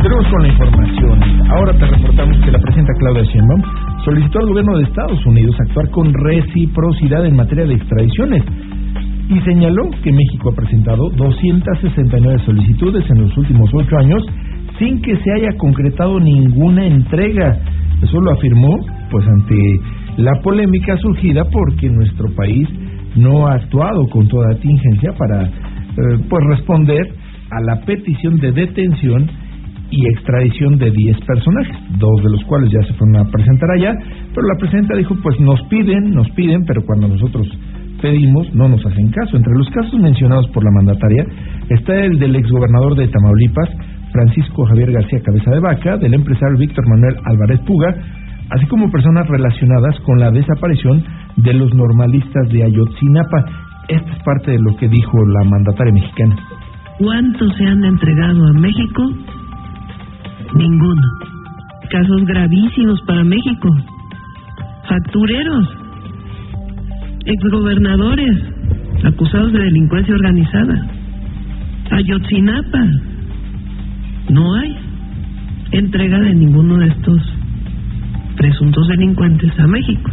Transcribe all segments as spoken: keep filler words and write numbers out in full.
Continuamos con la información. Ahora te reportamos que la presidenta Claudia Sheinbaum solicitó al gobierno de Estados Unidos actuar con reciprocidad en materia de extradiciones y señaló que México ha presentado doscientas sesenta y nueve solicitudes en los últimos ocho años sin que se haya concretado ninguna entrega. Eso lo afirmó pues ante la polémica surgida porque nuestro país no ha actuado con toda tingencia para eh, pues responder a la petición de detención y extradición de diez personajes, dos de los cuales ya se fueron a presentar allá, pero la presidenta dijo, pues nos piden, nos piden, pero cuando nosotros pedimos no nos hacen caso. Entre los casos mencionados por la mandataria está el del exgobernador de Tamaulipas, Francisco Javier García Cabeza de Vaca, del empresario Víctor Manuel Álvarez Puga, así como personas relacionadas con la desaparición de los normalistas de Ayotzinapa. Esta es parte de lo que dijo la mandataria mexicana. ¿Cuántos se han entregado a México? Ninguno. Casos gravísimos para México. Factureros, exgobernadores acusados de delincuencia organizada. Ayotzinapa. No hay entrega de ninguno de estos presuntos delincuentes a México.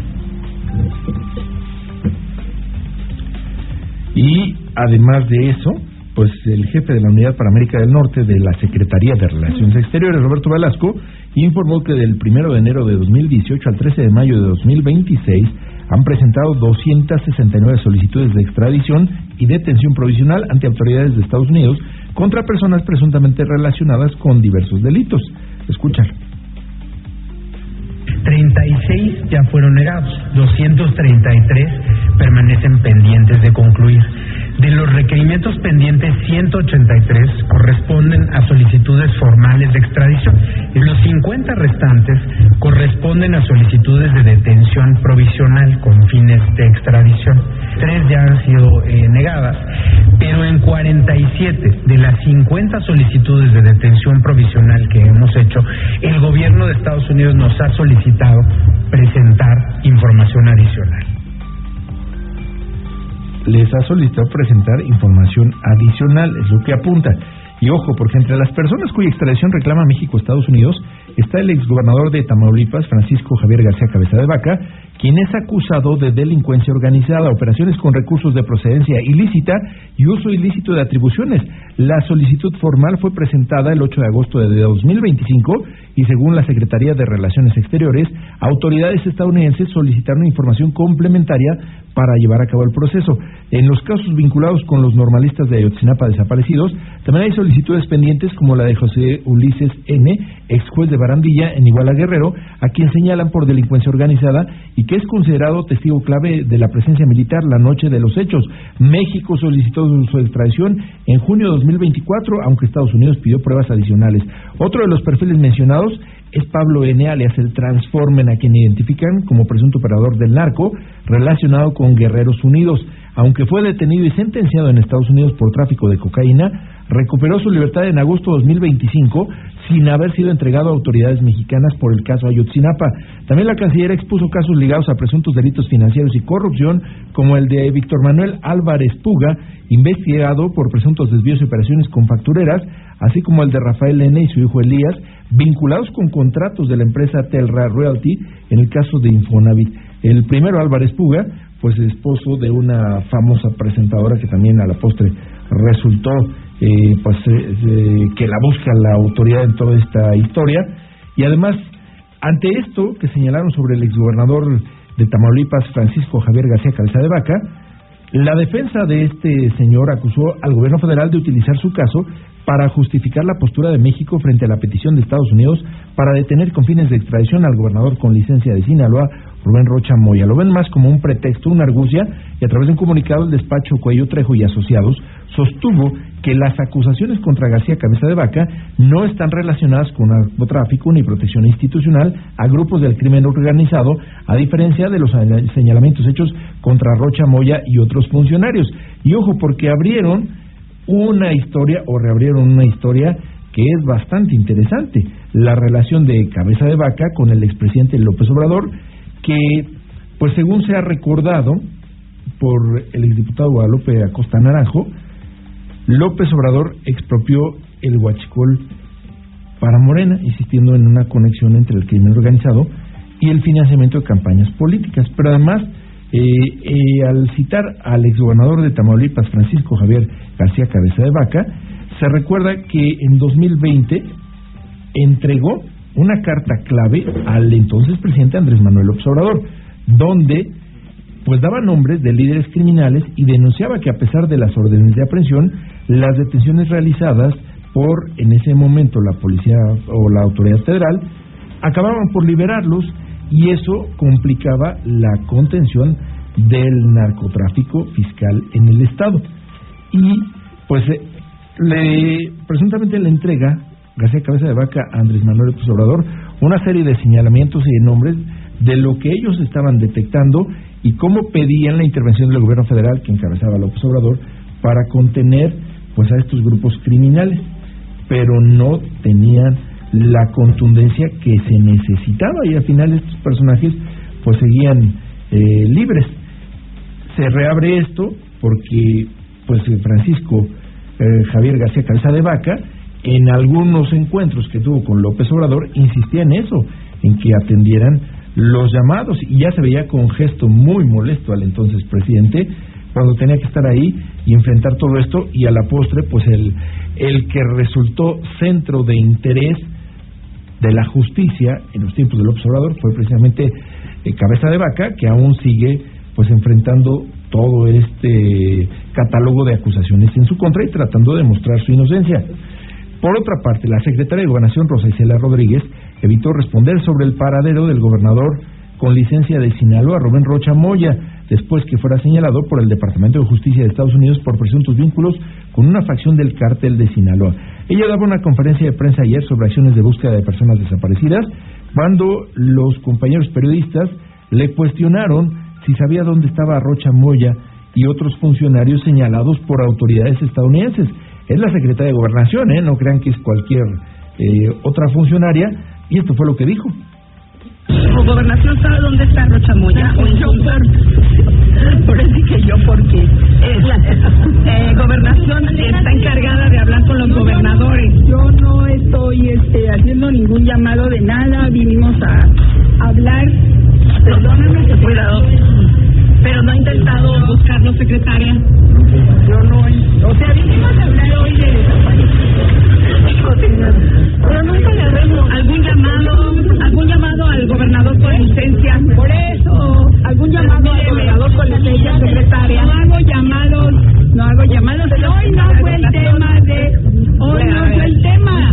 Y además de eso, pues el jefe de la Unidad para América del Norte de la Secretaría de Relaciones Exteriores, Roberto Velasco, informó que del primero de enero de dos mil dieciocho al trece de mayo de dos mil veintiséis han presentado doscientas sesenta y nueve solicitudes de extradición y detención provisional ante autoridades de Estados Unidos contra personas presuntamente relacionadas con diversos delitos. Escúchalo. treinta y seis ya fueron negados, doscientos treinta y tres permanecen pendientes de concluir. De los requerimientos pendientes, ciento ochenta y tres corresponden a solicitudes formales de extradición y los cincuenta restantes corresponden a solicitudes de detención provisional con fines de extradición. Tres ya han sido eh, negadas, pero en cuarenta y siete de las cincuenta solicitudes de detención provisional que hemos hecho, el gobierno de Estados Unidos nos ha solicitado presentar información adicional. Les ha solicitado presentar información adicional, es lo que apunta. Y ojo, porque entre las personas cuya extradición reclama México a Estados Unidos está el exgobernador de Tamaulipas, Francisco Javier García Cabeza de Vaca, quien es acusado de delincuencia organizada, operaciones con recursos de procedencia ilícita y uso ilícito de atribuciones. La solicitud formal fue presentada el ocho de agosto de dos mil veinticinco y según la Secretaría de Relaciones Exteriores, autoridades estadounidenses solicitaron información complementaria para llevar a cabo el proceso. En los casos vinculados con los normalistas de Ayotzinapa desaparecidos, también hay solicitudes pendientes como la de José Ulises N., ex juez de Barandilla en Iguala Guerrero, a quien señalan por delincuencia organizada y que es considerado testigo clave de la presencia militar la noche de los hechos. México solicitó su extradición en junio de dos mil veinticuatro, aunque Estados Unidos pidió pruebas adicionales. Otro de los perfiles mencionados es Pablo N., alias el Transformen, a quien identifican como presunto operador del narco relacionado con Guerreros Unidos. Aunque fue detenido y sentenciado en Estados Unidos por tráfico de cocaína, recuperó su libertad en agosto de dos mil veinticinco sin haber sido entregado a autoridades mexicanas por el caso Ayotzinapa. También la canciller expuso casos ligados a presuntos delitos financieros y corrupción, como el de Víctor Manuel Álvarez Puga, investigado por presuntos desvíos y operaciones con factureras, así como el de Rafael N. y su hijo Elías, vinculados con contratos de la empresa Telra Realty en el caso de Infonavit. El primero, Álvarez Puga, pues esposo de una famosa presentadora que también a la postre resultó eh, pues eh, eh, que la busca la autoridad en toda esta historia. Y además, ante esto que señalaron sobre el exgobernador de Tamaulipas, Francisco Javier García Cabeza de Vaca, la defensa de este señor acusó al gobierno federal de utilizar su caso para justificar la postura de México frente a la petición de Estados Unidos para detener con fines de extradición al gobernador con licencia de Sinaloa, Rubén Rocha Moya. Lo ven más como un pretexto, una argucia, y a través de un comunicado el despacho Cuello Trejo y Asociados sostuvo que las acusaciones contra García Cabeza de Vaca no están relacionadas con narcotráfico ni protección institucional a grupos del crimen organizado, a diferencia de los señalamientos hechos contra Rocha Moya y otros funcionarios. Y ojo, porque abrieron una historia o reabrieron una historia que es bastante interesante, la relación de Cabeza de Vaca con el expresidente López Obrador, que pues según se ha recordado por el exdiputado Guadalupe Acosta Naranjo, López Obrador expropió el huachicol para Morena, insistiendo en una conexión entre el crimen organizado y el financiamiento de campañas políticas. Pero además, eh, eh, al citar al exgobernador de Tamaulipas, Francisco Javier García Cabeza de Vaca, se recuerda que en dos mil veinte entregó una carta clave al entonces presidente Andrés Manuel López Obrador, donde pues daba nombres de líderes criminales y denunciaba que a pesar de las órdenes de aprehensión, las detenciones realizadas por, en ese momento, la policía o la autoridad federal, acababan por liberarlos, y eso complicaba la contención del narcotráfico fiscal en el estado. Y pues le presuntamente le entrega García Cabeza de Vaca a Andrés Manuel López Obrador una serie de señalamientos y de nombres de lo que ellos estaban detectando y cómo pedían la intervención del gobierno federal que encabezaba López Obrador para contener pues a estos grupos criminales, pero no tenían la contundencia que se necesitaba, y al final estos personajes pues seguían eh, libres. Se reabre esto porque pues Francisco eh, Javier García Cabeza de Vaca, en algunos encuentros que tuvo con López Obrador, insistía en eso, en que atendieran los llamados, y ya se veía con gesto muy molesto al entonces presidente cuando tenía que estar ahí y enfrentar todo esto, y a la postre pues el, el que resultó centro de interés de la justicia en los tiempos de López Obrador fue precisamente eh, Cabeza de Vaca, que aún sigue pues enfrentando todo este catálogo de acusaciones en su contra y tratando de demostrar su inocencia. Por otra parte, la secretaria de Gobernación, Rosa Isela Rodríguez, evitó responder sobre el paradero del gobernador con licencia de Sinaloa, Rubén Rocha Moya, después que fuera señalado por el Departamento de Justicia de Estados Unidos por presuntos vínculos con una facción del cártel de Sinaloa. Ella daba una conferencia de prensa ayer sobre acciones de búsqueda de personas desaparecidas, cuando los compañeros periodistas le cuestionaron si sabía dónde estaba Rocha Moya y otros funcionarios señalados por autoridades estadounidenses. Es la secretaria de Gobernación, ¿eh? No crean que es cualquier eh, otra funcionaria, y esto fue lo que dijo. ¿Gobernación sabe dónde está Rocha Moya? ¿O yo por, por eso que yo porque eh, la, eh, Gobernación está encargada de hablar con los gobernadores? Yo no estoy este, haciendo ningún llamado de nada, vinimos a hablar. Perdóname que cuidado, pero no ha intentado buscarlo, secretaria. Yo no, o sea, vinimos a hablar hoy de desaparecidos. Pero nunca le haremos algún llamado, algún llamado al gobernador con licencia. Por eso, algún llamado al gobernador con licencia, secretaria. No hago llamados, no hago llamados. Pero hoy no fue el tema de, hoy no fue el tema.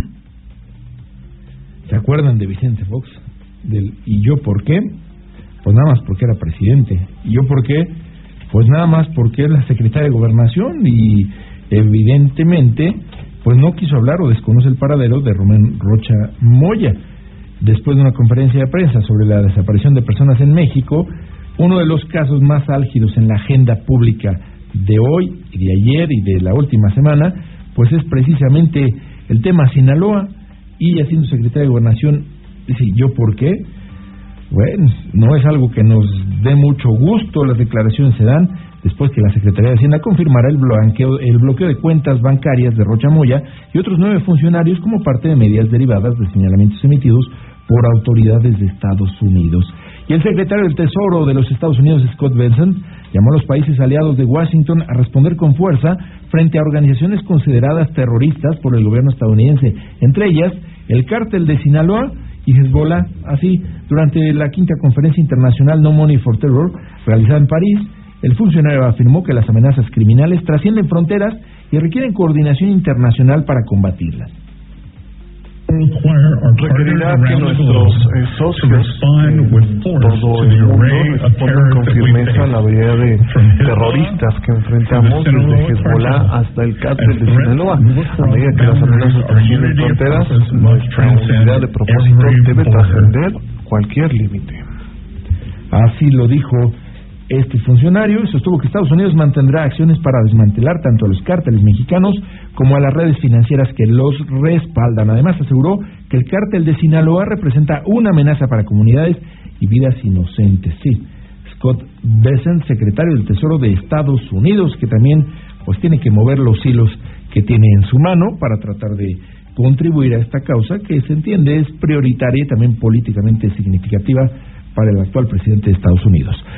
¿Se acuerdan de Vicente Fox? Del ¿y yo por qué? Pues nada más porque era presidente. ¿Y yo por qué? Pues nada más porque es la secretaria de Gobernación, y evidentemente pues no quiso hablar o desconoce el paradero de Rubén Rocha Moya. Después de una conferencia de prensa sobre la desaparición de personas en México, uno de los casos más álgidos en la agenda pública de hoy y de ayer y de la última semana, pues es precisamente el tema Sinaloa. Y ya siendo secretaria de Gobernación, dice, ¿yo por qué? Bueno, no es algo que nos dé mucho gusto. Las declaraciones se dan después que la Secretaría de Hacienda confirmara el bloqueo, el bloqueo de cuentas bancarias de Rocha Moya y otros nueve funcionarios como parte de medidas derivadas de señalamientos emitidos por autoridades de Estados Unidos. Y el secretario del Tesoro de los Estados Unidos, Scott Bessent, llamó a los países aliados de Washington a responder con fuerza frente a organizaciones consideradas terroristas por el gobierno estadounidense, entre ellas el cártel de Sinaloa y Hezbollah. Así, durante la quinta conferencia internacional No Money for Terror, realizada en París, el funcionario afirmó que las amenazas criminales trascienden fronteras y requieren coordinación internacional para combatirlas. Requerirá que nuestros eh, socios en todo el mundo respondan con firmeza a la variedad de terroristas que enfrentamos, desde Hezbollah hasta el cártel de Sinaloa. A medida que las amenazas trascienden fronteras, nuestra unidad de propósito debe trascender cualquier límite. Así lo dijo este funcionario, y sostuvo que Estados Unidos mantendrá acciones para desmantelar tanto a los cárteles mexicanos como a las redes financieras que los respaldan. Además, aseguró que el cártel de Sinaloa representa una amenaza para comunidades y vidas inocentes. Sí, Scott Bessent, secretario del Tesoro de Estados Unidos, que también pues tiene que mover los hilos que tiene en su mano para tratar de contribuir a esta causa que se entiende es prioritaria y también políticamente significativa para el actual presidente de Estados Unidos.